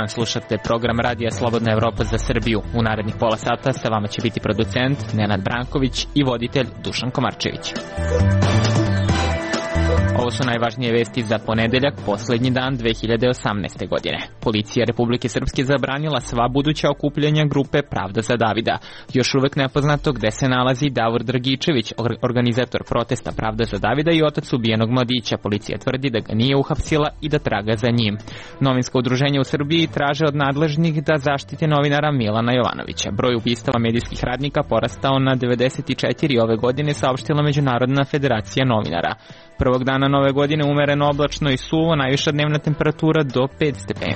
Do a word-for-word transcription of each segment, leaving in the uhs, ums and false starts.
dan, slušate program Radija Slobodna Evropa za Srbiju. U narednih pola sata sa vama će biti producent Nenad Branković i voditelj Dušan Komarčević. Ovo su najvažnije vesti za ponedeljak, poslednji dan dve hiljade osamnaeste. godine. Policija Republike Srpske zabranila sva buduća okupljanja grupe Pravda za Davida. Još uvek nepoznato gde se nalazi Davor Dragičević, organizator protesta Pravda za Davida i otac ubijenog mladića. Policija tvrdi da ga nije uhapsila i da traga za njim. Novinsko udruženje u Srbiji traže od nadležnih da zaštite novinara Milana Jovanovića. Broj ubistava medijskih radnika porastao na devedeset četiri ove godine, saopštila Međunarodna federacija novinara. Prvog dana nove godine umereno oblačno i suvo, najviša dnevna temperatura do pet stepeni.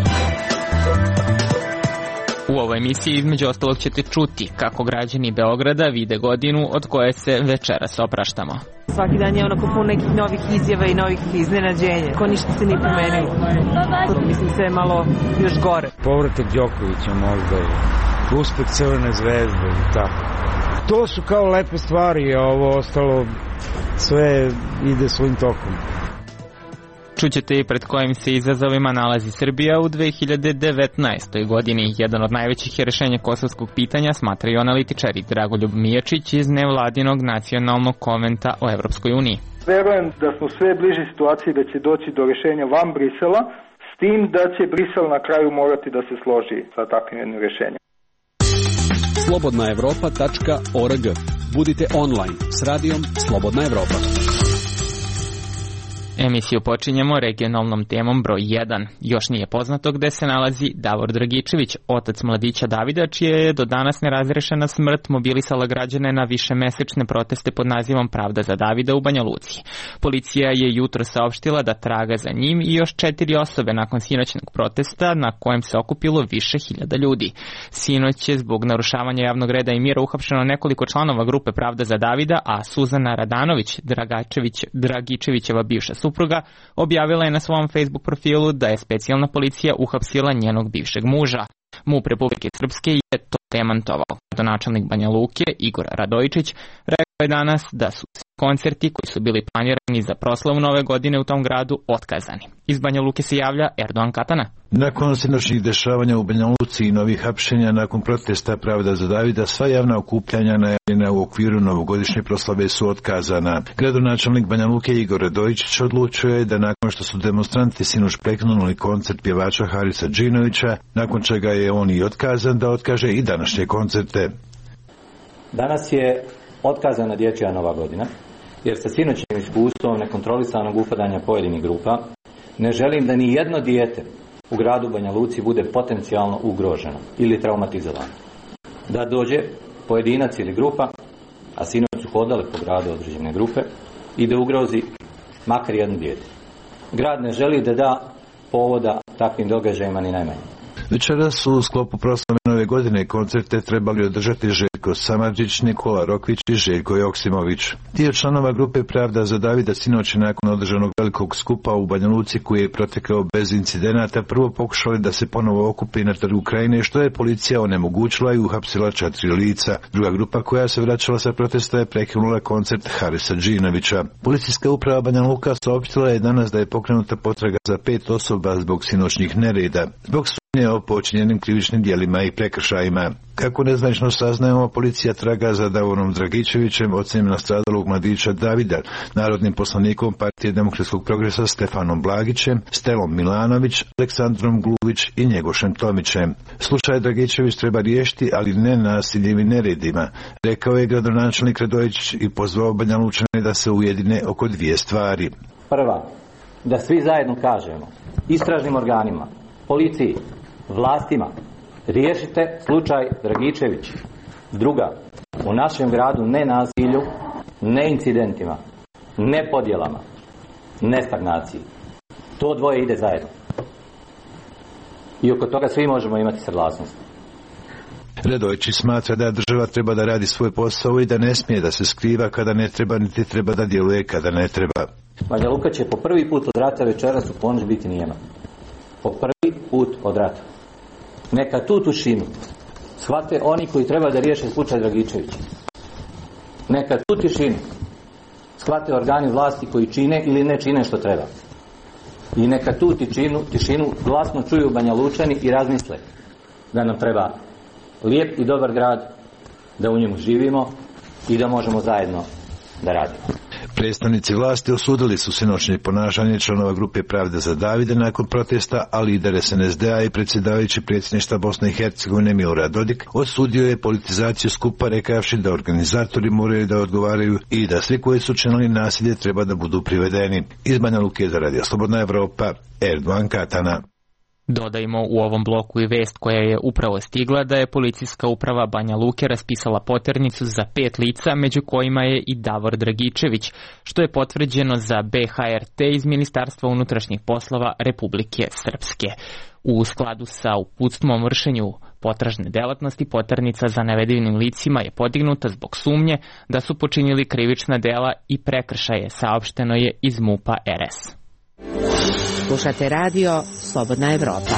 U ovoj emisiji između ostalog ćete čuti kako građani Beograda vide godinu od koje se večeras opraštamo. Svaki dan je onako pun nekih novih izjava i novih iznenađenja. Ko ništa se nije promenilo. Mislim sve je malo još gore. Povratak Đokovića možda je. Uspeh Crvene zvezde i tako. To su kao lepe stvari, a ovo ostalo sve ide svojim tokom. Čućete i pred kojim se izazovima nalazi Srbija u dve hiljade devetnaestoj. godini. Jedan od najvećih je rešenja kosovskog pitanja, smatraju analitičari. Dragoljub Mijačić iz nevladinog nacionalnog konventa o Evropskoj uniji. Verujem da smo sve bliži situaciji da će doći do rešenja van Brisela, s tim da će Brisel na kraju morati da se složi sa takvim jednim rešenjem. slobodna evropa tačka org. Budite online s radijom Slobodna Evropa. Emisiju počinjemo regionalnom temom broj jedan. Još nije poznato gde se nalazi Davor Dragičević, otac mladića Davida, čija je do danas nerazrešena smrt mobilisala građane na višemesečne proteste pod nazivom Pravda za Davida u Banja Luci. Policija je jutro saopštila da traga za njim i još četiri osobe nakon sinoćnog protesta na kojem se okupilo više hiljada ljudi. Sinoć je zbog narušavanja javnog reda i mira uhapšeno nekoliko članova grupe Pravda za Davida, a Suzana Radanović, Dragačević, Dragičevićeva bivša supruga, objavila je na svom Facebook profilu da je specijalna policija uhapsila njenog bivšeg muža. MUP Republike Srpske je to demantovao. Gradonačelnik Banja Luke, Igor Radojičić, rekao je danas da su koncerti koji su bili planirani za proslavu nove godine u tom gradu otkazani. Iz Banja Luke se javlja Erdogan Katana. Nakon sinoćnih dešavanja u Banja Luci i novih hapšenja nakon protesta Pravda za Davida, sva javna okupljanja najavljena u okviru novogodišnje proslave su otkazana. Gradonačelnik Banja Luke Igor Radojičić odlučio je da nakon što su demonstranti sinoć prekinuli koncert pjevača Harisa Džinovića, nakon čega je on i otkazan, da otkaže i današnje koncerte. Danas je otkazana dječja nova godina, jer sa sinoćnim iskustvom nekontrolisanog upadanja pojedinih grupa ne želim da ni jedno dijete u gradu Banja Luci bude potencijalno ugroženo ili traumatizovano. Da dođe pojedinac ili grupa, a sinoć su hodale po gradu određene grupe, i da ugrozi makar jedno dijete. Grad ne želi da da povoda takvim događajima ni najmanje. Večeras su u sklopu proslave nove godine koncerte trebali održati Željko Samardžić, Nikola Rokvić i Željko Joksimović. Dio članova grupe Pravda za Davida sinoć nakon održanog velikog skupa u Banja Luci koji je protekao bez incidenata prvo pokušali da se ponovo okupi na trgu Krajine, što je policija onemogućila i uhapsila četiri lica. Druga grupa koja se vraćala sa protesta je prekinula koncert Harisa Džinovića. Policijska uprava Banja Luka saopštila je danas da je pokrenuta potraga za pet osoba zbog sinoćnih nereda. Zbog o počinjenim krivičnim djelima i prekršajima. Kako nezvanično saznajemo, policija traga za Davorom Dragičevićem, ocem nastradalog mladića Davida, narodnim poslanikom Partije demokratskog progresa Stefanom Blagićem, Stelom Milanović, Aleksandrom Gluvić i Njegošem Tomićem. Slučaj Dragičević treba riješiti, ali ne nasiljem i neredima, rekao je gradonačelnik Radojičić i pozvao Banja Lučane da se ujedine oko dvije stvari. Prva, da svi zajedno kažemo istražnim organima, policiji, vlastima, riješite slučaj Dragičević. Druga, u našem gradu ne nasilju, ne incidentima, ne podjelama, ne stagnaciji. To dvoje ide zajedno. I oko toga svi možemo imati saglasnost. Radojičić smatra da država treba da radi svoj posao i da ne smije da se skriva kada ne treba, niti treba da djeluje kada ne treba. Banja Luka će po prvi put od rata večeras u ponoć biti nijema. Po prvi put od rata. Neka tu tišinu shvate oni koji treba da riješe slučaj Dragičevića. Neka tu tišinu shvate organi vlasti koji čine ili ne čine što treba. I neka tu tišinu, tišinu glasno čuju Banja Lučani i razmisle da nam treba lijep i dobar grad, da u njemu živimo i da možemo zajedno da radimo. Predstavnici vlasti osudili su sinoćnje ponašanje članova grupe Pravda za Davida nakon protesta, a lider S N S D A i predsjedavajući predsjedništva Bosne i Hercegovine Milorad Dodik osudio je politizaciju skupa rekavši da organizatori moraju da odgovaraju i da svi koji su činili nasilje treba da budu privedeni. Iz Banja Luke za Radio Slobodna Evropa, Erdogan Katana. Dodajmo u ovom bloku i vest koja je upravo stigla da je policijska uprava Banja Luke raspisala poternicu za pet lica, među kojima je i Davor Dragičević, što je potvrđeno za B H R T iz Ministarstva unutrašnjih poslova Republike Srpske. U skladu sa uputstvom o vršenju potražne delatnosti, poternica za navedenim licima je podignuta zbog sumnje da su počinili krivična dela i prekršaje, saopšteno je iz MUP-a R S. Slušate radio Slobodna Evropa.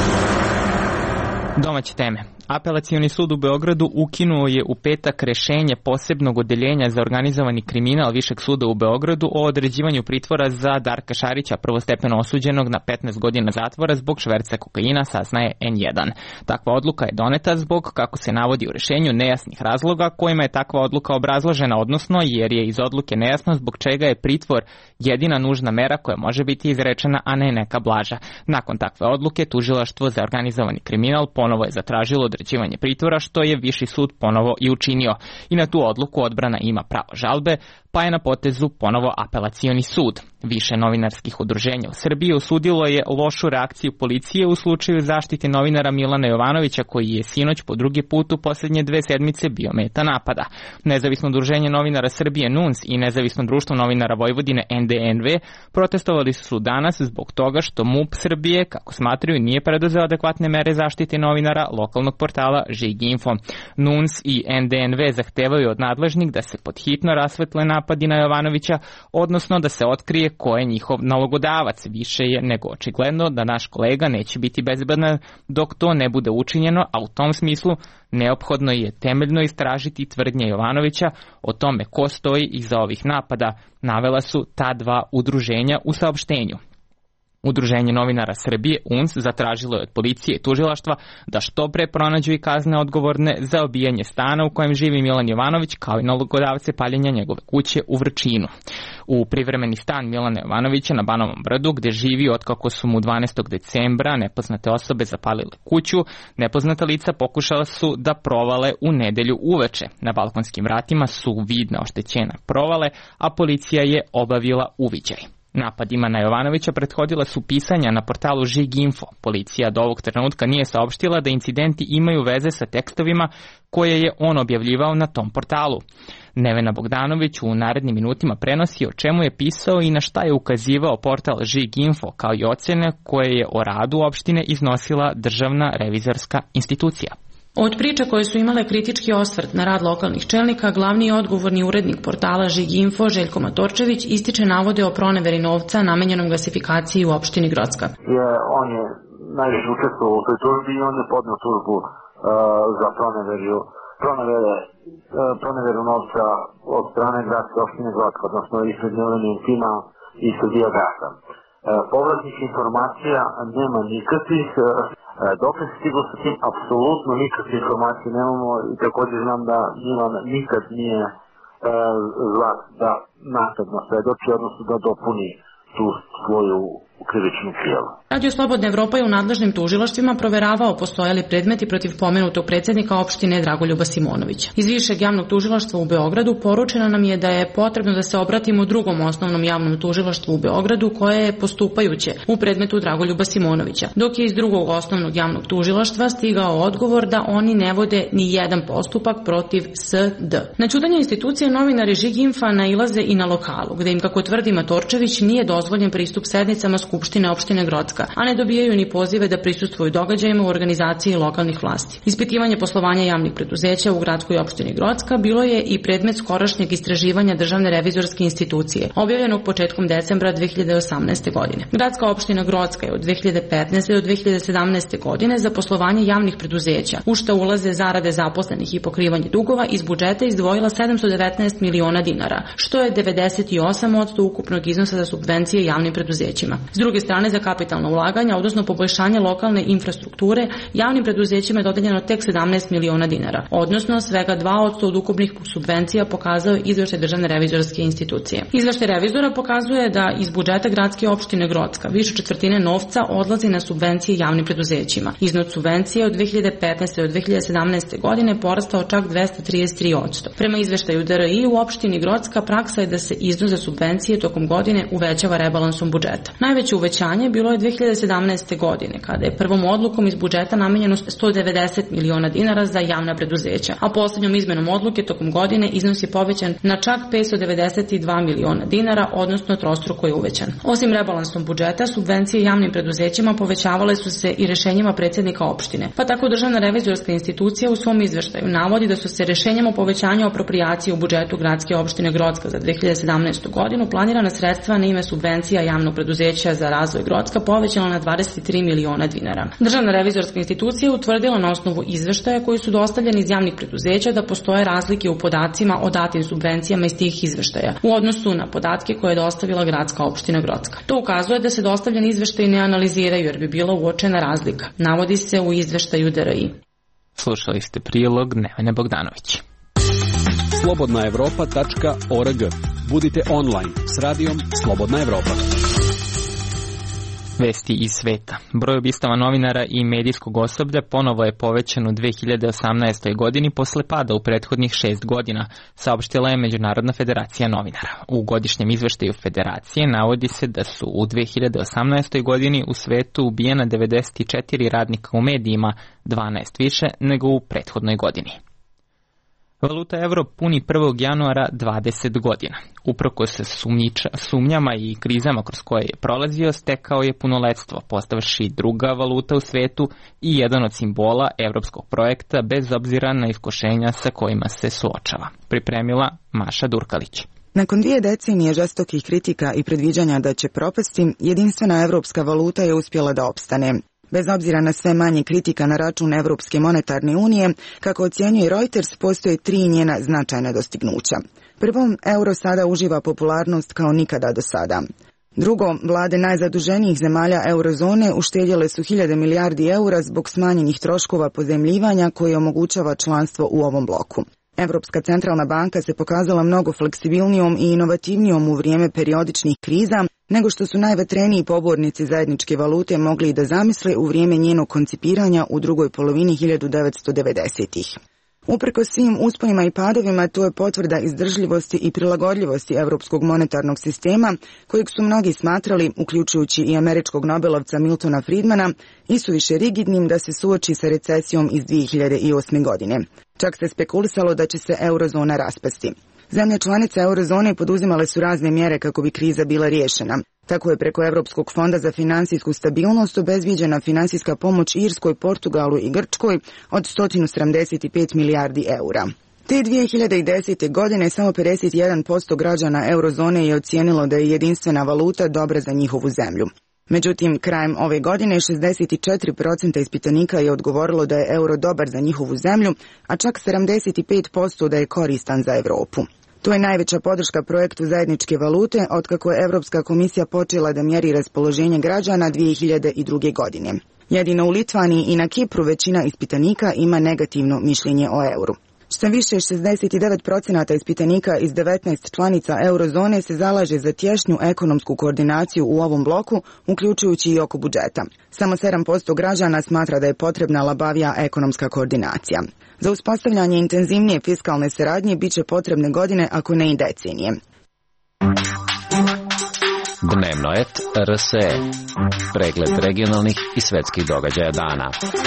Domaće teme. Apelacioni sud u Beogradu ukinuo je u petak rešenje posebnog odeljenja za organizovani kriminal Višeg suda u Beogradu o određivanju pritvora za Darka Šarića, prvostepeno osuđenog na petnaest godina zatvora zbog šverca kokaina, saznaje N jedan. Takva odluka je doneta zbog, kako se navodi u rešenju, nejasnih razloga kojima je takva odluka obrazložena, odnosno jer je iz odluke nejasno zbog čega je pritvor jedina nužna mera koja može biti izrečena, a ne neka blaža. Nakon takve odluke, tužilaštvo za organizovani kriminal ponovo je zatražilo određivanje pritvora, što je Viši sud ponovo i učinio. I na tu odluku odbrana ima pravo žalbe, pa je na potezu ponovo apelacioni sud. Više novinarskih udruženja u Srbiji osudilo je lošu reakciju policije u slučaju zaštite novinara Milana Jovanovića, koji je sinoć po drugi put u posljednje dve sedmice bio meta napada. Nezavisno udruženje novinara Srbije N U N S i Nezavisno društvo novinara Vojvodine N D N V protestovali su danas zbog toga što MUP Srbije, kako smatraju, nije preduzeo adekvatne mere zaštite novinara lokalnog portala Žig.info. N U N S i N D N V zahtevaju od nadležnih da se podhitno rasvetle napadi na Jovanovića, odnosno da se otkrije ko je njihov nalogodavac. Više je nego očigledno da naš kolega neće biti bezbedan dok to ne bude učinjeno, a u tom smislu neophodno je temeljno istražiti tvrdnje Jovanovića o tome ko stoji iza ovih napada, navela su ta dva udruženja u saopštenju. Udruženje novinara Srbije U N S zatražilo je od policije i tužilaštva da što pre pronađu i kazne odgovorne za obijanje stana u kojem živi Milan Jovanović, kao i nalogodavce paljenja njegove kuće u Vrčinu. U privremeni stan Milana Jovanovića na Banovom Brdu, gde živi otkako su mu dvanaestog decembra nepoznate osobe zapalile kuću, nepoznata lica pokušala su da provale u nedelju uveče. Na balkonskim vratima su vidne oštećene provale, a policija je obavila uviđaj. Napadima na Jovanovića prethodila su pisanja na portalu Žig.info. Policija do ovog trenutka nije saopštila da incidenti imaju veze sa tekstovima koje je on objavljivao na tom portalu. Nevena Bogdanović u narednim minutima prenosi o čemu je pisao i na šta je ukazivao portal Žig.info, kao i ocene koje je o radu opštine iznosila Državna revizorska institucija. Od priča koje su imale kritički osvrt na rad lokalnih čelnika, glavni i odgovorni urednik portala Žig.info Željko Matorčević ističe navode o proneveri novca namenjenom gasifikaciji u opštini Grocka. Je, on je najviše učestvovao u toj tužbi i on je podneo tužbu uh, za proneveru, pronevere, uh, proneveru novca od strane gradske opštine Grocka, odnosno ispred Milenim tima i Srbijagasa. Uh, povratnih informacija nema nikakvih. Uh, Dok se stiglo sa tim, apsolutno nikakve informacije nemamo i također znam da Milan nikad nije e, zlat da nakladno svedoči, odnosno da dopuni tu svoju krivičnu prijavu. Radio Slobodna Evropa je u nadležnim tužilaštvima proveravao postojali predmeti protiv pomenutog predsjednika opštine Dragoljuba Simonovića. Iz Višeg javnog tužilaštva u Beogradu poručeno nam je da je potrebno da se obratimo drugom osnovnom javnom tužilaštvu u Beogradu koje je postupajuće u predmetu Dragoljuba Simonovića, dok je iz drugog osnovnog javnog tužilaštva stigao odgovor da oni ne vode ni jedan postupak protiv S D. Na ćutanje institucije novinari Žig.info nailaze i na lokalu, gde im, kako tvrdi Matorčević, nije dozvoljen pristup sednicama Skupštine opštine Grocka, Grocka, a ne dobijaju ni pozive da prisustvuju događajima u organizaciji lokalnih vlasti. Ispitivanje poslovanja javnih preduzeća u gradskoj opštini Grocka bilo je i predmet skorašnjeg istraživanja Državne revizorske institucije, objavljenog početkom decembra dve hiljade osamnaeste. godine. Gradska opština Grocka je od dve hiljade petnaeste. do dve hiljade sedamnaeste. godine za poslovanje javnih preduzeća, u šta ulaze zarade zaposlenih i pokrivanje dugova, iz budžeta izdvojila sedamsto devetnaest miliona dinara, što je devedeset osam posto ukupnog iznosa za subvencije javnim preduzećima. S druge strane, za kapitalna ulaganja, odnosno poboljšanje lokalne infrastrukture, javnim preduzećima je dodeljeno tek sedamnaest miliona dinara, odnosno svega dva posto od ukupnih subvencija, pokazao je izveštaj Državne revizorske institucije. Izveštaj revizora pokazuje da iz budžeta gradske opštine Grocka više četvrtine novca odlazi na subvencije javnim preduzećima. Iznos subvencije od dve hiljade petnaeste. do dve hiljade sedamnaeste. godine porastao čak dvesta trideset tri posto. Prema izveštaju D R I u opštini Grocka praksa je da se iznos za subvencije tokom godine uvećava rebalansom budžeta. Najveće uvećanje bilo je dve hiljade sedamnaeste. godine, kada je prvom odlukom iz budžeta namenjeno sto devedeset miliona dinara za javna preduzeća, a poslednjom izmenom odluke tokom godine iznos je povećan na čak petsto devedeset dva miliona dinara, odnosno trostruko je uvećan. Osim rebalansom budžeta, subvencije javnim preduzećima povećavale su se i rešenjima predsednika opštine, pa tako Državna revizorska institucija u svom izveštaju navodi da su se rešenjem o povećanju aproprijacije u budžetu gradske opštine Grocka za dve hiljade sedamnaestu. godinu planirana sredstva na ime subvencija javnog preduzeća za razvoj Grocka povećala na dvadeset tri miliona dinara. Državna revizorska institucija je utvrdila na osnovu izveštaja koji su dostavljeni iz javnih preduzeća da postoje razlike u podacima o datim subvencijama iz tih izveštaja u odnosu na podatke koje je dostavila gradska opština Grocka. To ukazuje da se dostavljeni izveštaji ne analiziraju jer bi bila uočena razlika, navodi se u izveštaju D R I. Slušali ste prilog Nevene Bogdanović. slobodna evropa tačka org. Budite online s radijom Slobodna Evropa. Vesti iz sveta. Broj ubistava novinara i medijskog osoblja ponovo je povećan u dve hiljade osamnaestoj. godini posle pada u prethodnih šest godina, saopštila je Međunarodna federacija novinara. U godišnjem izveštaju federacije navodi se da su u dve hiljade osamnaestoj. godini u svetu ubijena devedeset četiri radnika u medijima, dvanaest više nego u prethodnoj godini. Valuta evro puni prvog januara dvadeset godina. Uprkos sumnjiča, sumnjama i krizama kroz koje je prolazio, stekao je punoletstvo, postavši druga valuta u svetu i jedan od simbola evropskog projekta bez obzira na iskušenja sa kojima se suočava. Pripremila Maša Durkalić. Nakon dvije decenije žestokih kritika i predviđanja da će propasti, jedinstvena evropska valuta je uspjela da opstane. Bez obzira na sve manje kritika na račun Evropske monetarne unije, kako ocjenjuje Reuters, postoje tri njena značajna dostignuća. Prvo, euro sada uživa popularnost kao nikada do sada. Drugo, vlade najzaduženijih zemalja eurozone uštedjele su hiljade milijardi eura zbog smanjenih troškova pozajmljivanja koji omogućava članstvo u ovom bloku. Evropska centralna banka se pokazala mnogo fleksibilnijom i inovativnijom u vrijeme periodičnih kriza nego što su najvetreniji pobornici zajedničke valute mogli i da zamisle u vrijeme njenog koncipiranja u drugoj polovini hiljadu devetsto devedesetih. Uprkos svim usponima i padovima, to je potvrda izdržljivosti i prilagodljivosti evropskog monetarnog sistema, kojeg su mnogi smatrali, uključujući i američkog nobelovca Miltona Friedmana, isuviše rigidnim da se suoči sa recesijom iz dvije hiljade osme. godine. Čak se spekulisalo da će se eurozona raspasti. Zemlje članice eurozone poduzimale su razne mjere kako bi kriza bila riješena. Tako je preko Evropskog fonda za finansijsku stabilnost obezviđena finansijska pomoć Irskoj, Portugalu i Grčkoj od sto sedamdeset pet milijardi eura. Te dvije hiljade desete. godine samo pedeset jedan posto građana eurozone je ocijenilo da je jedinstvena valuta dobra za njihovu zemlju. Međutim, krajem ove godine šezdeset četiri posto ispitanika je odgovorilo da je euro dobar za njihovu zemlju, a čak sedamdeset pet posto da je koristan za Evropu. To je najveća podrška projektu zajedničke valute otkako je Evropska komisija počela da mjeri raspoloženje građana dvije hiljade druge. godine. Jedino u Litvaniji i na Kipru većina ispitanika ima negativno mišljenje o euru. Što više, šezdeset devet posto ispitanika iz devetnaest članica eurozone se zalaže za tješnju ekonomsku koordinaciju u ovom bloku, uključujući i oko budžeta. Samo sedam posto građana smatra da je potrebna labavija ekonomska koordinacija. Za uspostavljanje intenzivnije fiskalne saradnje bit će potrebne godine, ako ne i decenije. Dnevnoet R S E. Pregled regionalnih i svetskih događaja dana.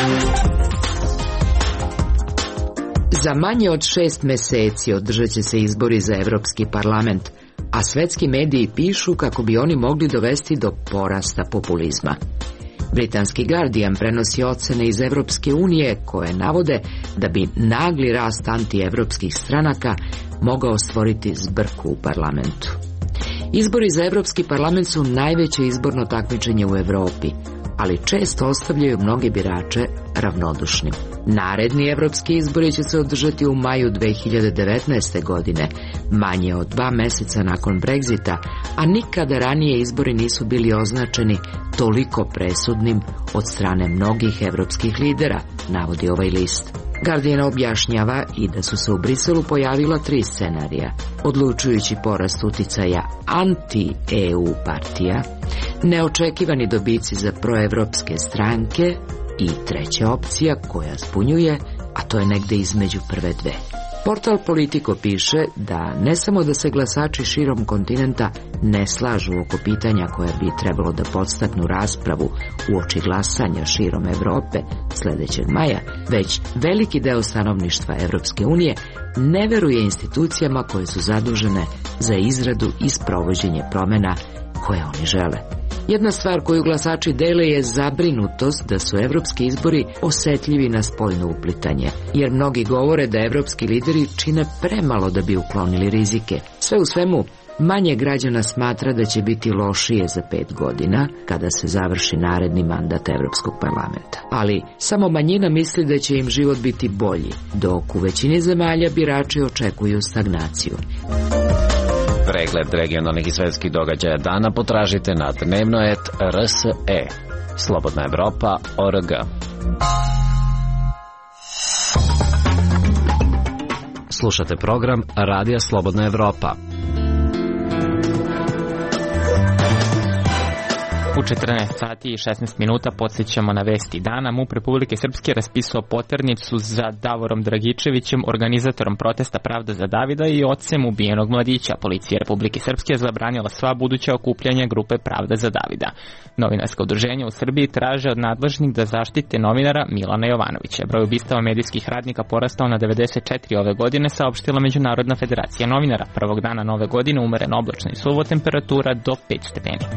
Za manje od šest meseci održat će se izbori za Evropski parlament, a svetski mediji pišu kako bi oni mogli dovesti do porasta populizma. Britanski Guardian prenosi ocene iz Evropske unije koje navode da bi nagli rast antievropskih stranaka mogao stvoriti zbrku u parlamentu. Izbori za Evropski parlament su najveće izborno takmičenje u Evropi, ali često ostavljaju mnoge birače ravnodušnim. Naredni evropski izbori će se održati u maju dve hiljade devetnaeste. godine, manje od dva meseca nakon Brexita, a nikada ranije izbori nisu bili označeni toliko presudnim od strane mnogih evropskih lidera, navodi ovaj list. Guardian objašnjava i da su se u Briselu pojavila tri scenarija: odlučujući porast uticaja anti-E U partija, neočekivani dobici za proevropske stranke i treća opcija koja zbunjuje, a to je negde između prve dve. Portal Politico piše da ne samo da se glasači širom kontinenta ne slažu oko pitanja koja bi trebalo da podstaknu raspravu uoči glasanja širom Evrope sledećeg maja, već veliki deo stanovništva Evropske unije ne veruje institucijama koje su zadužene za izradu i sprovođenje promena koje oni žele. Jedna stvar koju glasači dele je zabrinutost da su evropski izbori osetljivi na spoljno uplitanje, jer mnogi govore da evropski lideri čine premalo da bi uklonili rizike. Sve u svemu, manje građana smatra da će biti lošije za pet godina kada se završi naredni mandat Evropskog parlamenta. Ali samo manjina misli da će im život biti bolji, dok u većini zemalja birači očekuju stagnaciju. Pregled regionalnih i svetskih događaja dana potražite na dnevno et er es e. Slobodna Evropa tačka org. Slušate program Radija Slobodna Evropa. U četrnaest sati i šesnaest minuta podsjećamo na vesti dana. MUP Republike Srpske raspisao poternicu za Davorom Dragičevićem, organizatorom protesta Pravda za Davida i ocem ubijenog mladića. Policija Republike Srpske je zabranila sva buduća okupljanja grupe Pravda za Davida. Novinarska udruženja u Srbiji traže od nadležnih da zaštite novinara Milana Jovanovića. Broj ubistava medijskih radnika porastao na devedeset četiri ove godine, saopštila Međunarodna federacija novinara. Prvog dana nove godine umerena oblačna i suvo, temperatura do pet stepeni.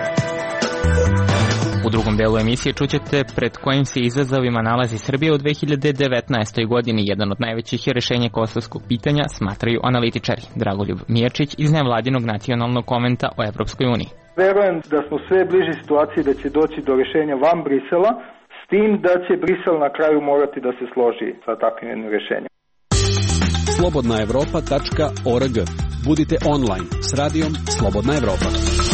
U drugom delu emisije čućete pred kojim se izazovima nalazi Srbija u dve hiljade devetnaestoj. godini. Jedan od najvećih je rešenje kosovskog pitanja, smatraju analitičari. Dragoljub Mijačić iz nevladinog nacionalnog konventa o Evropskoj uniji. Verujem da smo sve bliži situaciji da će doći do rešenja van Brisela, s tim da će Brisel na kraju morati da se složi sa takvim jednim rešenjem. slobodna evropa tačka org. Budite online s radijom Slobodna Evropa.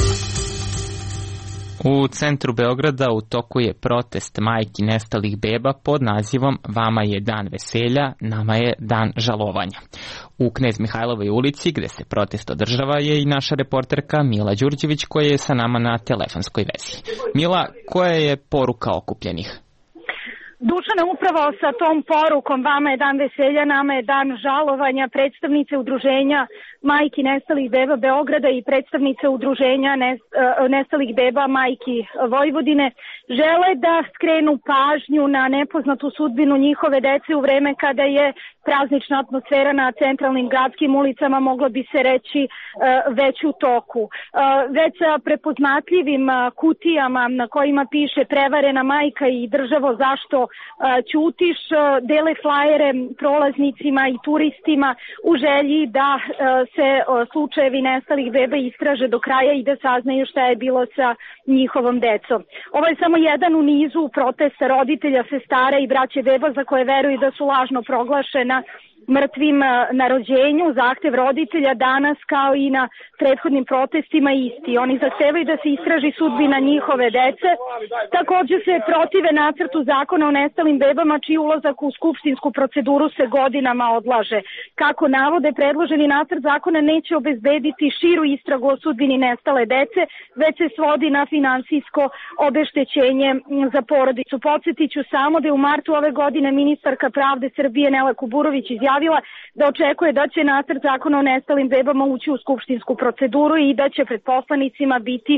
U centru Beograda u toku je protest majki nestalih beba pod nazivom Vama je dan veselja, nama je dan žalovanja. U Knez Mihajlovoj ulici, gde se protest održava, je i naša reporterka Mila Đurđević koja je sa nama na telefonskoj vezi. Mila, koja je poruka okupljenih? Dušane, upravo sa tom porukom Vama je dan veselja, nama je dan žalovanja, predstavnice udruženja majki nestalih beba Beograda i predstavnice udruženja nestalih beba majki Vojvodine žele da skrenu pažnju na nepoznatu sudbinu njihove dece u vreme kada je praznična atmosfera na centralnim gradskim ulicama, moglo bi se reći, već u toku. Već sa prepoznatljivim kutijama na kojima piše prevarena majka i državo zašto ćutiš, dele flajere prolaznicima i turistima u želji da se slučajevi nestalih beba istraže do kraja i da saznaju šta je bilo sa njihovom decom. Ovo je samo jedan u nizu protesta roditelja, sestara i braće beba za koje veruju da su lažno proglašena mrtvim na rođenju. Zahtev roditelja danas kao i na prethodnim protestima isti. Oni zahtevaju da se istraži sudbina njihove dece. Također se protive nacrtu zakona o nestalim bebama čiji ulazak u skupštinsku proceduru se godinama odlaže. Kako navode, predloženi nacrt zakona neće obezbediti širu istragu o sudbini nestale dece, već se svodi na finansijsko obeštećenje za porodicu. Podsjetiću samo da je u martu ove godine ministarka pravde Srbije Nela Kuburović izjavila da očekuje da će nacrt zakona o nestalim bebama ući u skupštinsku proceduru i da će pred poslanicima biti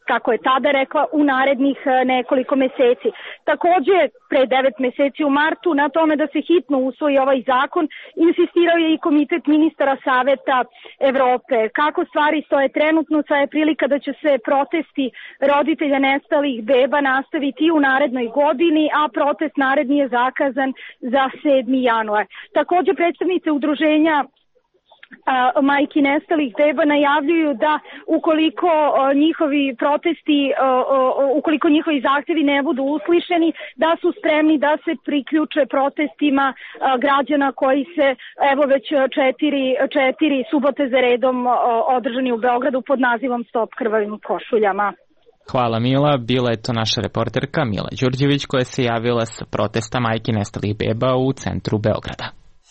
kako je tada rekla, u narednih nekoliko meseci. Takođe, pre devet meseci u martu na tome da se hitno usvoji ovaj zakon, insistirao je i Komitet ministara Saveta Evrope. Kako stvari stoje trenutno, sad je prilika da će se protesti roditelja nestalih beba nastaviti i u narednoj godini, a protest naredni je zakazan za sedmi januar. Takođe, predstavnice udruženja A, majki nestalih beba najavljuju da ukoliko a, njihovi protesti, a, a, ukoliko njihovi zahtevi ne budu uslišeni, da su spremni da se priključe protestima a, građana koji se evo već četiri, četiri subote za redom a, održani u Beogradu pod nazivom Stop krvavim košuljama. Hvala Mila, bila je to naša reporterka Mila Đurđević koja se javila sa protesta majki nestalih beba u centru Beograda.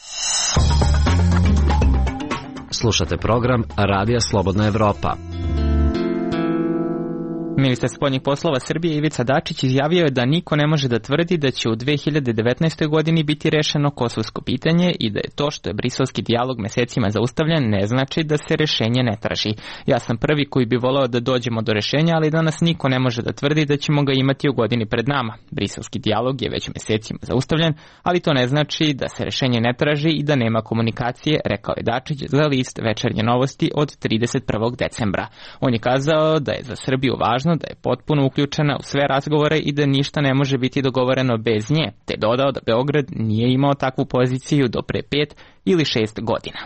Slušate program Radija Slobodna Evropa. Ministar spoljnih poslova Srbije Ivica Dačić izjavio je da niko ne može da tvrdi da će u dve hiljade devetnaestoj. godini biti rešeno kosovsko pitanje i da je to što je briselski dijalog mesecima zaustavljen ne znači da se rešenje ne traži. Ja sam prvi koji bi voleo da dođemo do rešenja, ali danas niko ne može da tvrdi da ćemo ga imati u godini pred nama. Briselski dijalog je već mesecima zaustavljen, ali to ne znači da se rešenje ne traži i da nema komunikacije, rekao je Dačić za list Večernje novosti od trideset prvog decembra. On je kazao da je za Srbiju važno da je potpuno uključena u sve razgovore i da ništa ne može biti dogovoreno bez nje, te dodao da Beograd nije imao takvu poziciju do pre pet ili šest godina.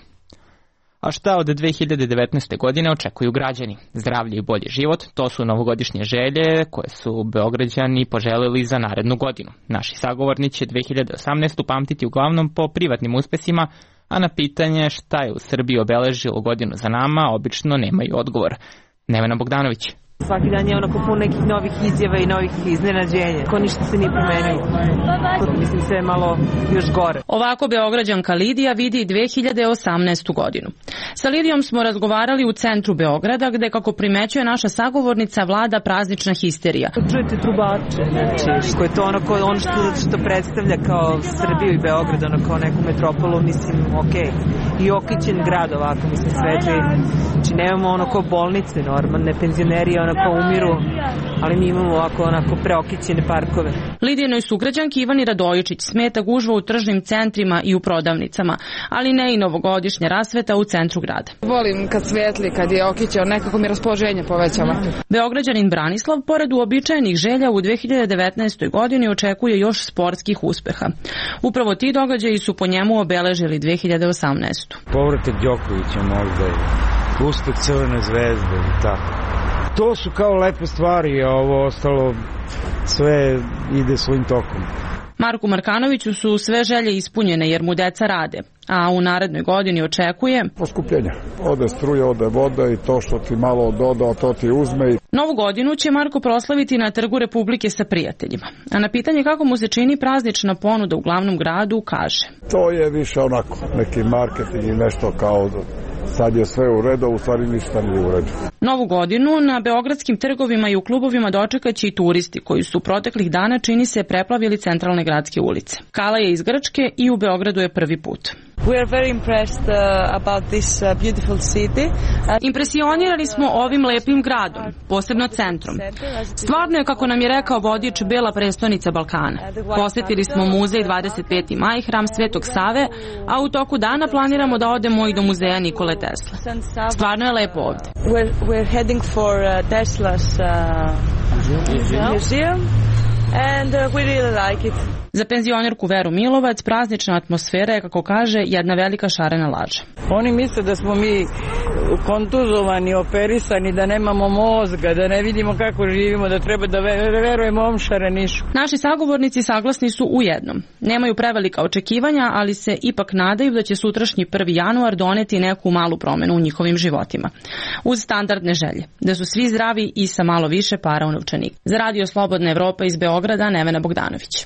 A šta od dve hiljade devetnaeste. godine očekuju građani? Zdravlje i bolji život, to su novogodišnje želje koje su Beograđani poželeli za narednu godinu. Naši sagovornici će dve hiljade osamnaestu. pamtiti uglavnom po privatnim uspesima, a na pitanje šta je u Srbiji obeležilo godinu za nama obično nemaju odgovor. Nevena Bogdanović. Svaki dan je onako pun nekih novih izjava i novih iznenađenja. Ko ništa se nije promenilo. Mislim se je malo još gore. Ovako Beograđanka Lidija vidi dve hiljade osamnaestu. godinu. Sa Lidijom smo razgovarali u centru Beograda, gde, kako primećuje naša sagovornica, vlada praznična histerija. Čujete trubače, znači, ko je to onako, ono što, što predstavlja kao Srbiju i Beograd, ono kao neku metropolu, mislim, okej. I okićen grad ovako, mislim, sveže. Znači, nemamo ono kao bolnice normalne, penzioneri onako umiru, ali mi imamo ovako onako preokićene parkove. Lidijenoj sugrađanki Ivani Radojičić smeta gužva u tržnim centrima i u prodavnicama, ali ne i novogodišnja rasveta u centru grada. Volim kad svetli, kad je okićao, nekako mi raspoloženje povećava. Beograđanin Branislav, pored uobičajenih želja, u dve hiljade devetnaestoj. godini očekuje još sportskih uspeha. Upravo ti događaji su po njemu obeležili dve hiljade osamnaestu. Povratak Đokovića možda je, uspeh Crvene zvezde i tako. To su kao lepe stvari, a ovo ostalo sve ide svojim tokom. Marku Markanoviću su sve želje ispunjene jer mu deca rade, a u narednoj godini očekuje poskupljenja. Ode struja, ode voda i to što ti malo doda, to ti uzme. Novu godinu će Marko proslaviti na Trgu Republike sa prijateljima, a na pitanje kako mu se čini praznična ponuda u glavnom gradu kaže: To je više onako neki marketing i nešto kao sad je sve u redu, u stvari ništa nije u redu. Novu godinu na beogradskim trgovima i u klubovima dočekaće i turisti koji su proteklih dana, čini se, preplavili centralne gradske ulice. Kala je iz Grčke i u Beogradu je prvi put. We are very impressed uh, about this uh, beautiful city. Uh, Impresionirani smo ovim lepim gradom, posebno centrom. Stvarno je, kako nam je rekao vodič, bela prestonica Balkana. Posetili smo muzej dvadeset peti maj, hram Svetog Save, a u toku dana planiramo da odemo i do muzeja Nikole Tesle. Stvarno je lepo ovde. We're, we're heading for uh, Tesla's uh, museum and uh, we really like it. Za penzionerku Veru Milovac praznična atmosfera je, kako kaže, jedna velika šarena laža. Oni misle da smo mi kontuzovani, operisani, da nemamo mozga, da ne vidimo kako živimo, da treba da verujemo ovom šarenišu. Naši sagovornici saglasni su u jednom. Nemaju prevelika očekivanja, ali se ipak nadaju da će sutrašnji prvi januar doneti neku malu promenu u njihovim životima. Uz standardne želje, da su svi zdravi i sa malo više para u novčaniku. Za Radio Slobodna Evropa iz Beograda, Nevena Bogdanović.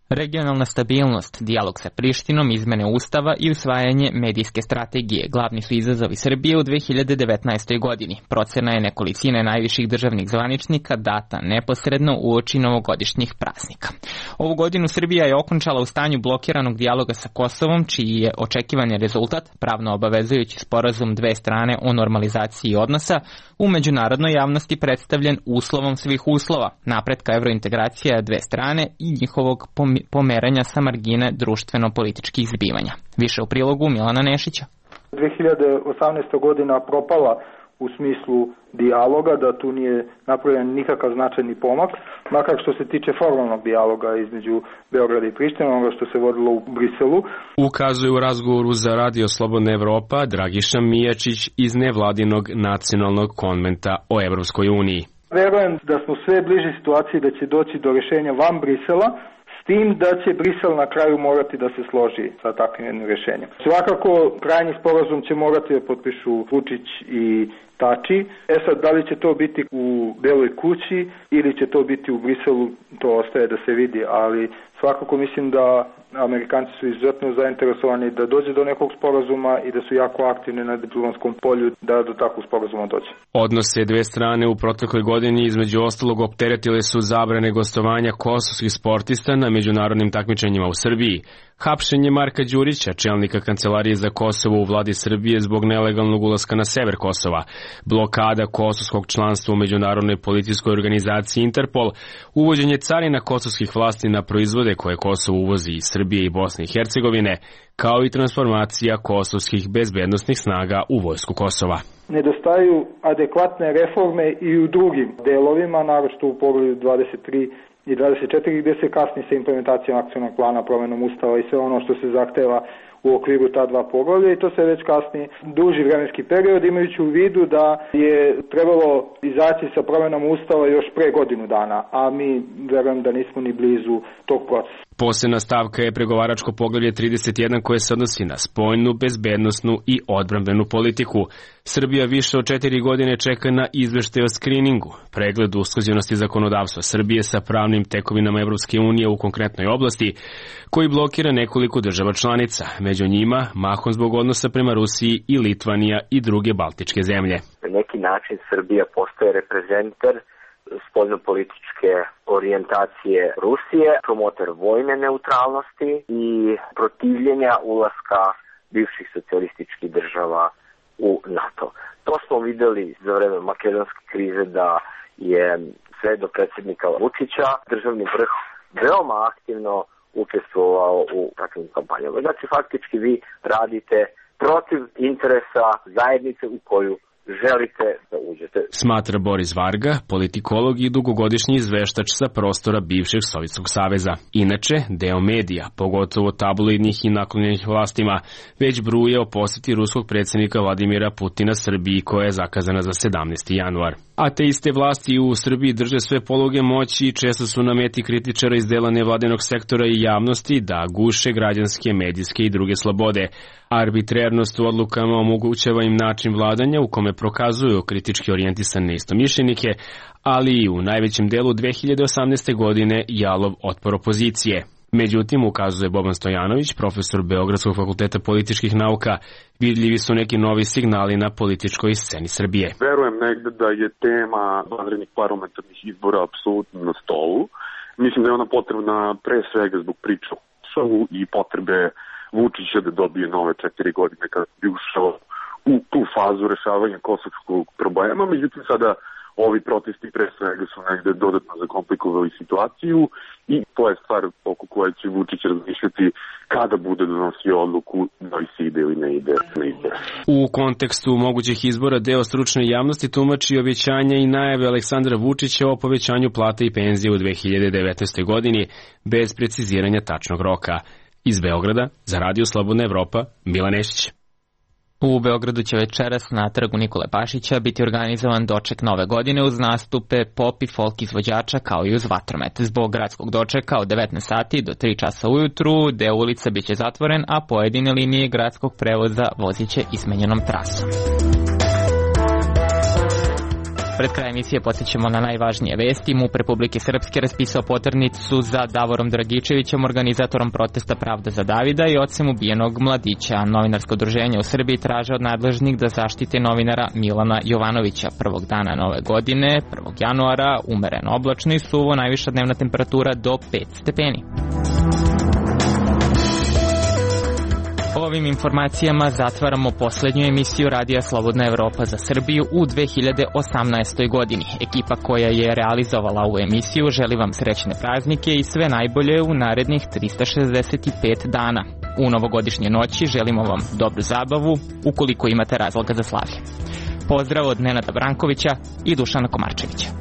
Regionalna stabilnost, dijalog sa Prištinom, izmene ustava i usvajanje medijske strategije glavni su izazovi Srbije u dve hiljade devetnaestoj. godini. Procena je nekolicine najviših državnih zvaničnika data neposredno uoči novogodišnjih praznika. Ovu godinu Srbija je okončala u stanju blokiranog dijaloga sa Kosovom, čiji je očekivani rezultat, pravno obavezujući sporazum dve strane o normalizaciji odnosa, u međunarodnoj javnosti predstavljen uslovom svih uslova, napretka evrointegracija dve strane i njihovog pomeranja sa margine društveno-političkih zbivanja. Više u prilogu Milana Nešića. dve hiljade osamnaesta. godina propala u smislu dijaloga, da tu nije napravljen nikakav značajni pomak, makar što se tiče formalnog dijaloga između Beograda i Prištine, onoga što se vodilo u Briselu. Ukazuje u razgovoru za Radio Slobodna Evropa Dragiša Mijačić iz nevladinog nacionalnog konventa o Evropskoj uniji. Verujem da smo sve bliži situaciji da će doći do rješenja van Brisela, s tim da će Brisel na kraju morati da se složi sa takvim jednim rješenjem. Svakako, krajnji sporazum će morati da potpišu Vučić i Tači. E sad, da li će to biti u Beloj kući ili će to biti u Briselu, to ostaje da se vidi, ali svakako mislim da Amerikanci su izuzetno zainteresovani da dođe do nekog sporazuma i da su jako aktivni na diplomatskom polju da do takvog sporazuma dođe. Odnose dve strane u protekloj godini između ostalog opteretile su zabrane gostovanja kosovskih sportista na međunarodnim takmičenjima u Srbiji, hapšenje Marka Đurića, čelnika Kancelarije za Kosovo u vladi Srbije zbog nelegalnog ulaska na sever Kosova, blokada kosovskog članstva u međunarodnoj policijskoj organizaciji Interpol, uvođenje carina kosovskih vlasti na proizvode koje Kosovo uvozi iz Srbije i Bosne i Hercegovine, kao i transformacija kosovskih bezbednosnih snaga u vojsku Kosova. Nedostaju adekvatne reforme i u drugim delovima, naročito u poglavlju dvadeset tri i dvadeset četiri, gdje se kasni sa implementacijom akcionog plana, promjenom ustava i sve ono što se zahteva u okviru ta dva poglavlja, i to se već kasni duži vremenski period, imajući u vidu da je trebalo izaći sa promjenom ustava još pre godinu dana, a mi verujem da nismo ni blizu tog procesa. Posebna stavka je pregovaračko poglavlje trideset jedan koje se odnosi na spoljnu, bezbednosnu i odbrambenu politiku. Srbija više od četiri godine čeka na izveštaj o skriningu, pregled usklađenosti zakonodavstva Srbije sa pravnim tekovinama Evropske unije u konkretnoj oblasti, koji blokira nekoliko država članica, među njima mahom zbog odnosa prema Rusiji i Litvanija i druge baltičke zemlje. Na neki način Srbija postaje reprezentar spoljnopolitičke orijentacije Rusije, promotor vojne neutralnosti i protivljenja ulaska bivših socijalističkih država u NATO. To smo videli za vreme makedonske krize, da je sve do predsjednika Vučića državni vrh veoma aktivno učestvovao u takvim kampanjama. Znači, faktički vi radite protiv interesa zajednice u koju želite da uđete. Smatra Boris Varga, politikolog i dugogodišnji izveštač sa prostora bivšeg Sovjetskog saveza. Inače, deo medija, pogotovo tabloidnih i naklonjenih vlastima, već bruje o posjeti ruskog predsjednika Vladimira Putina Srbiji, koja je zakazana za sedamnaesti januar. A te iste vlasti u Srbiji drže sve poluge moći i često su na meti kritičara iz dela nevladinog sektora i javnosti da guše građanske, medijske i druge slobode. Arbitrernost u odlukama omogućava im način vladanja u kome prokazuju kritički orijentisane istomišljenike, ali i u najvećem delu dve hiljade osamnaeste. godine jalov otpor opozicije. Međutim, ukazuje Boban Stojanović, profesor Beogradskog fakulteta političkih nauka, vidljivi su neki novi signali na političkoj sceni Srbije. Verujem negde da je tema vanrednih parlamentarnih izbora apsolutno na stolu. Mislim da je ona potrebna pre svega zbog priča o Kosovu i potrebe Vučića da dobije nove četiri godine kada bi ušao u tu fazu rešavanja kosovskog problema. Međutim, sada ovi protesti pre svega su negde dodatno zakomplikovali situaciju i to je stvar oko koje će Vučić razmišljati kada bude donosio odluku da li se ide ili ne ide na izbore. U kontekstu mogućih izbora deo stručne javnosti tumači obećanja i najave Aleksandra Vučića o povećanju plata i penzije u dve hiljade devetnaestoj. godini bez preciziranja tačnog roka. Iz Beograda, za Radio Slobodna Evropa, Milan Nešić. U Beogradu će večeras na trgu Nikole Pašića biti organizovan doček nove godine uz nastupe pop i folk izvođača kao i uz vatromet. Zbog gradskog dočeka od devetnaest sati do tri časa ujutru deo ulica biće zatvoren, a pojedine linije gradskog prevoza vozit će izmenjenom trasom. Pred kraj emisije podsjećamo na najvažnije vesti. MUP Republike Srpske raspisao poternicu za Davorom Dragičevićem, organizatorom protesta Pravda za Davida i ocem ubijenog mladića. Novinarsko udruženje u Srbiji traže od nadležnih da zaštite novinara Milana Jovanovića. Prvog dana nove godine, prvog januara, umereno oblačno i suvo, najviša dnevna temperatura do pet stepeni. Ovim informacijama zatvaramo poslednju emisiju Radija Slobodna Evropa za Srbiju u dve hiljade osamnaestoj godini. Ekipa koja je realizovala ovu emisiju želi vam srećne praznike i sve najbolje u narednih trista šezdeset pet dana. U novogodišnje noći želimo vam dobru zabavu, ukoliko imate razloga za slavlje. Pozdrav od Nenada Brankovića i Dušana Komarčevića.